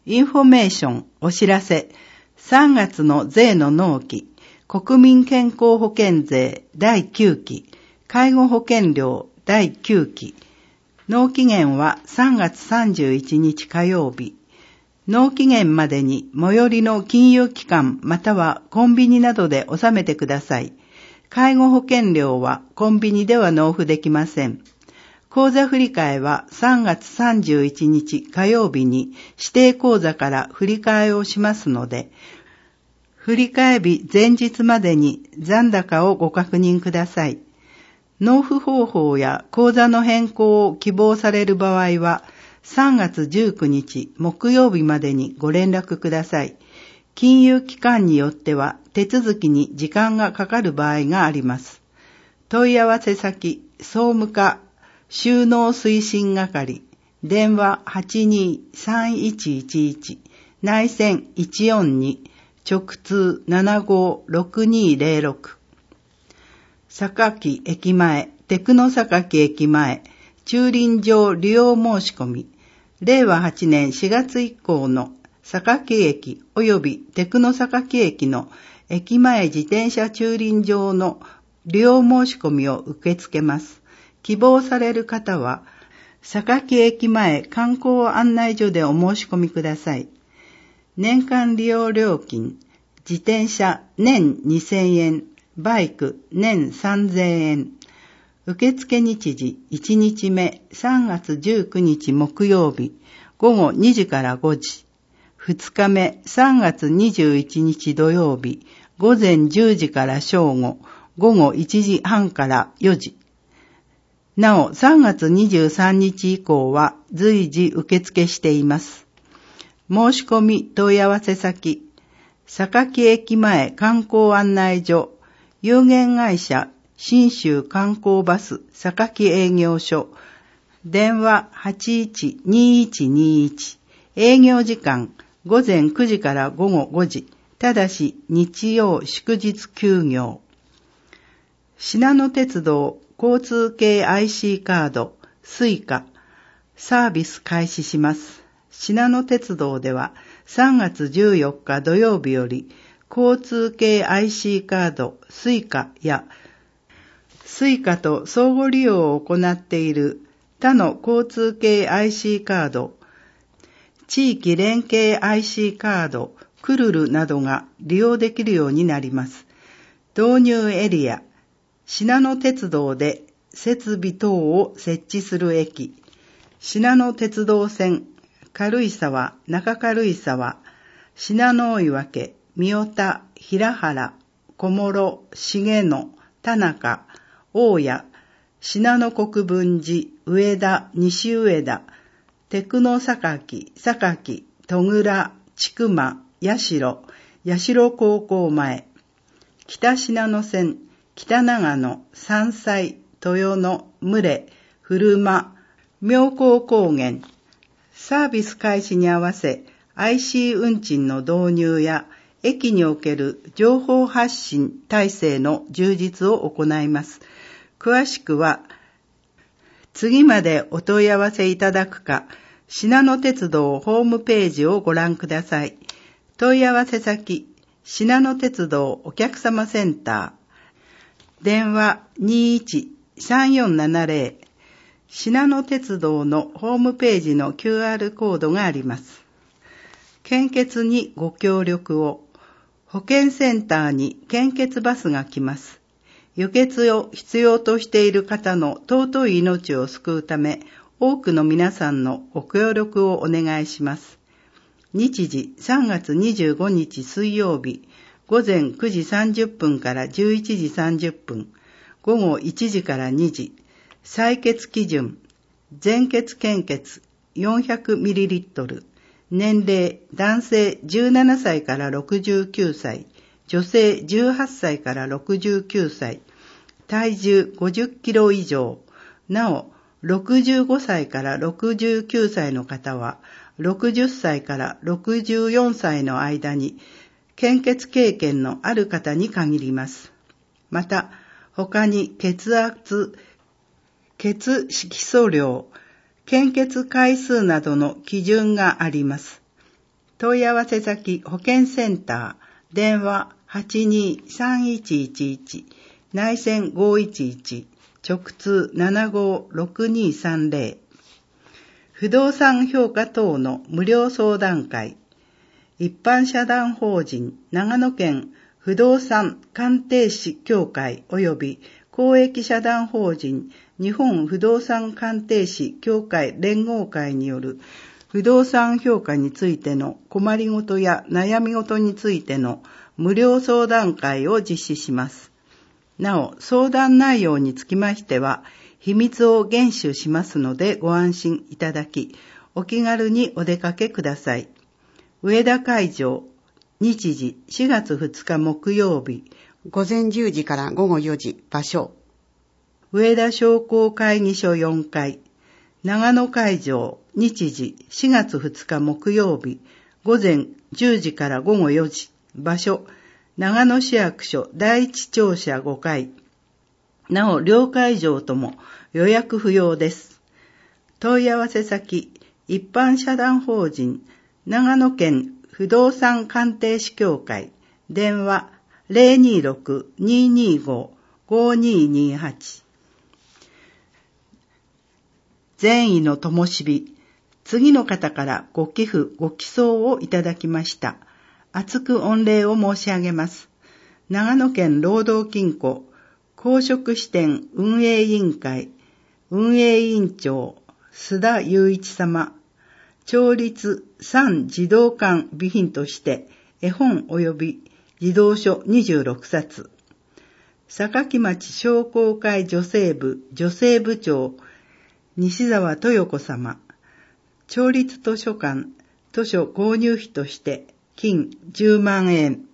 インフォメーション、お知らせ、3月の税の納期、国民健康保険税第9期、介護保険料第9期、納期限は3月31日火曜日。納期限までに最寄りの金融機関またはコンビニなどで納めてください。介護保険料はコンビニでは納付できません。口座振替は3月31日火曜日に指定口座から振り替えをしますので、振替日前日までに残高をご確認ください。納付方法や口座の変更を希望される場合は、3月19日木曜日までにご連絡ください。金融機関によっては手続きに時間がかかる場合があります。問い合わせ先、総務課収納推進係、電話 823111、内線142、直通756206。榊駅前、テクノ榊駅前、駐輪場利用申し込み、令和8年4月以降の榊駅及びテクノ榊駅の駅前自転車駐輪場の利用申し込みを受け付けます。希望される方は、榊駅前観光案内所でお申し込みください。年間利用料金、自転車年2000円、バイク年3000円。受付日時1日目3月19日木曜日午後2時から5時。2日目3月21日土曜日午前10時から正午、午後1時半から4時。なお、3月23日以降は随時受付しています。申し込み問い合わせ先、榊駅前観光案内所、有限会社信州観光バス榊営業所、電話 812121、営業時間午前9時から午後5時、ただし日曜祝日休業。しなの鉄道交通系 IC カード、スイカ、サービス開始します。しなの鉄道では3月14日土曜日より、交通系 IC カード、スイカや、スイカと相互利用を行っている他の交通系 IC カード、地域連携 IC カード、クルルなどが利用できるようになります。導入エリア、しなの鉄道で設備等を設置する駅、しなの鉄道線、軽井沢、中軽井沢、信濃追分、三代田、平原、小諸、重野、田中、大谷、信濃国分寺、上田、西上田、テクノ榊、榊、戸倉、千曲、八代、八代高校前、北信濃線、北長野、山西、豊野、牟礼、古間、妙高高原。サービス開始に合わせ IC 運賃の導入や駅における情報発信体制の充実を行います。詳しくは次までお問い合わせいただくか、しなの鉄道ホームページをご覧ください。問い合わせ先、しなの鉄道お客様センター、電話 213470、しなの鉄道のホームページの QR コードがあります。献血にご協力を。保健センターに献血バスが来ます。輸血を必要としている方の尊い命を救うため、多くの皆さんのご協力をお願いします。日時3月25日水曜日、午前9時30分から11時30分、午後1時から2時、採血基準、全血献血 400ml、年齢男性17歳から69歳、女性18歳から69歳、体重50キロ以上、なお65歳から69歳の方は60歳から64歳の間に献血経験のある方に限ります。また、他に血圧、血色素量、献血回数などの基準があります。 問い合わせ先保健センター、電話 823111、内線511、直通756230。不動産評価等の無料相談会、一般社団法人長野県不動産鑑定士協会及び公益社団法人日本不動産鑑定士協会連合会による不動産評価についての困りごとや悩みごとについての無料相談会を実施します。なお、相談内容につきましては、秘密を厳守しますのでご安心いただき、お気軽にお出かけください。上田会場、日時4月2日木曜日、 午前10時から午後4時、場所。 上田商工会議所4階、長野会場、日時4月2日木曜日、午前10時から午後4時、場所、長野市役所第一庁舎5階。なお、両会場とも予約不要です。問い合わせ先、一般社団法人、長野県不動産鑑定士協会、電話 026-225-5228。善意の灯火、次の方からご寄付、ご寄贈をいただきました。厚く御礼を申し上げます。長野県労働金庫公職支店運営委員会運営委員長須田雄一様、町立3児童館備品として絵本及び児童書26冊、榊町商工会女性部女性部長西澤豊子様、町立図書館図書購入費として金10万円。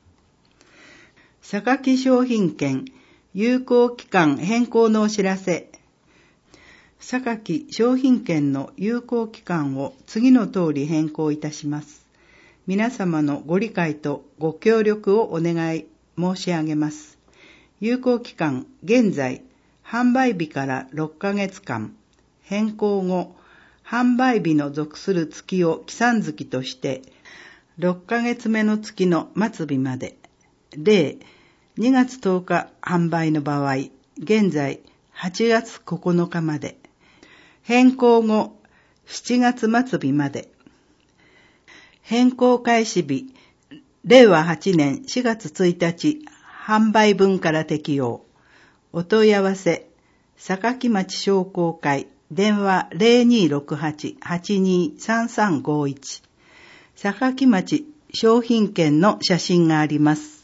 榊商品券有効期間変更のお知らせ。榊商品券の有効期間を次の通り変更いたします。皆様のご理解とご協力をお願い申し上げます。有効期間、現在、販売日から6ヶ月間、変更後、販売日の属する月を起算月として、6ヶ月目の月の末日まで。例、2月10日販売の場合、現在8月9日まで。変更後、7月末日まで。変更開始日、令和8年4月1日販売分から適用。お問い合わせ、榊町商工会、電話 0268-823351。榊町商品券の写真があります。